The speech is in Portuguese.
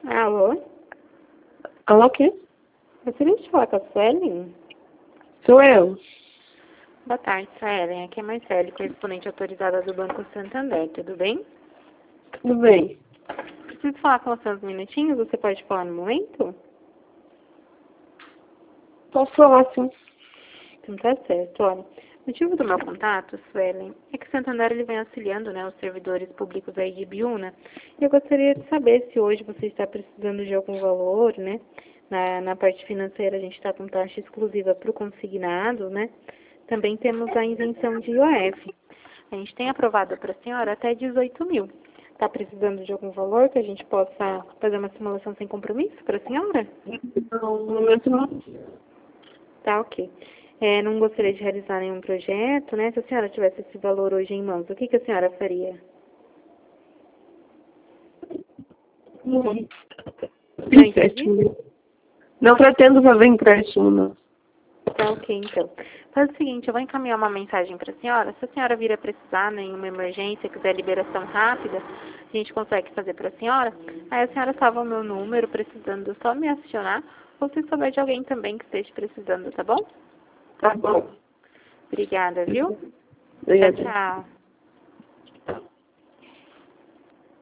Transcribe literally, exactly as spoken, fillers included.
Alô? Alô, o quê? Gostaria de falar com a Suelen? Sou eu. Boa tarde, Suelen. Aqui é Marcele, correspondente autorizada do Banco Santander. Tudo bem? Tudo bem. Preciso falar com você uns minutinhos. Você pode falar no momento? Posso falar, sim. Então tá certo. Olha, o motivo do meu contato, Suelen, é que o Santander ele vem auxiliando, né, os servidores públicos aí de Biúna. E eu gostaria de saber se hoje você está precisando de algum valor, né? Na, na parte financeira a gente está com taxa exclusiva para o consignado, né? Também temos a isenção de I O F. A gente tem aprovado para a senhora até dezoito mil. Está precisando de algum valor que a gente possa fazer uma simulação sem compromisso para a senhora? Não, no momento não. Tá, ok. É, não gostaria de realizar nenhum projeto, né? Se a senhora tivesse esse valor hoje em mãos, o que, que a senhora faria? Não. Não entendi. Não pretendo fazer empréstimo, não. Tá, ok, então. Faz o seguinte, eu vou encaminhar uma mensagem para a senhora. Se a senhora vir a precisar, né, em uma emergência, quiser liberação rápida, a gente consegue fazer para a senhora. Aí a senhora salva o meu número, precisando, só me acionar. Ou se souber de alguém também que esteja precisando, tá bom? Tá bom. Obrigada, viu? Tchau, Obrigada. tchau.